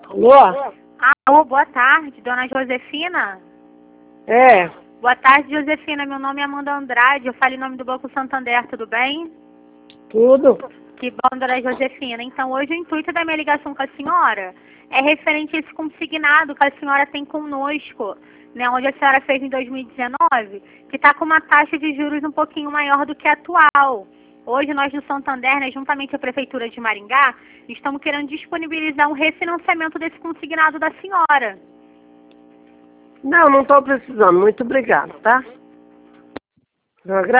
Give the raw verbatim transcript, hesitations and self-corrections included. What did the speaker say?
Alô? Alô, boa tarde, dona Josefina? É, Boa tarde, Josefina. Meu nome é Amanda Andrade, eu falo em nome do Banco Santander, tudo bem? tudo. Que bom, dona Josefina. Então, hoje o intuito da minha ligação com a senhora é referente a esse consignado que a senhora tem conosco, né, onde a senhora fez em dois mil e dezenove, que está com uma taxa de juros um pouquinho maior do que a atual. Hoje, nós do Santander, né, juntamente à Prefeitura de Maringá, estamos querendo disponibilizar um refinanciamento desse consignado da senhora. Não, não estou precisando. Muito obrigada, tá? Não